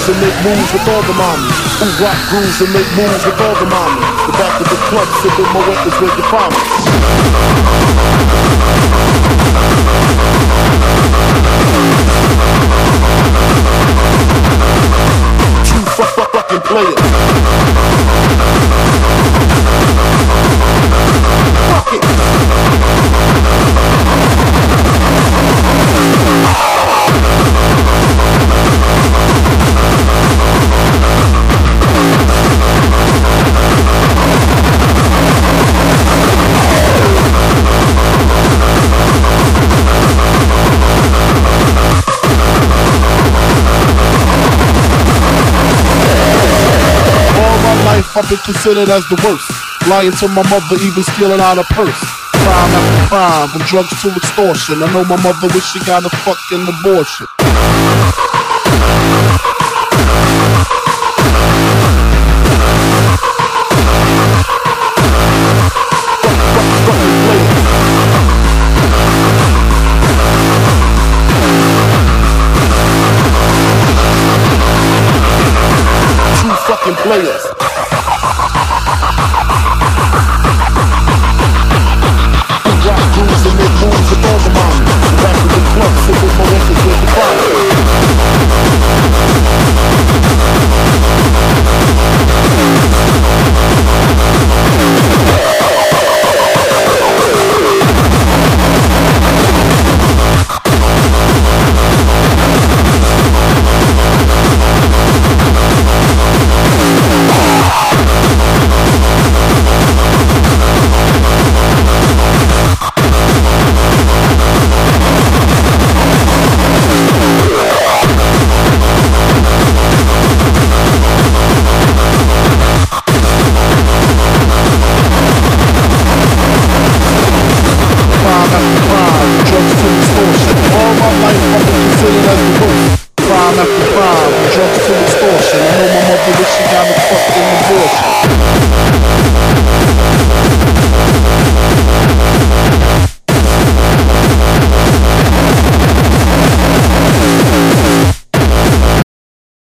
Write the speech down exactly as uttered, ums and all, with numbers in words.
grooves and make moves with all the mommies. Who rock grooves and make moves with all the mommies. The back of the club, sipping my wet is where you find me. True fuck fuck fucking players. Fuck it. I've been considered as the worst. Lying to my mother, even stealing out a purse. Crime after crime, from drugs to extortion. I know my mother wish she got a fucking abortion. Two fucking players.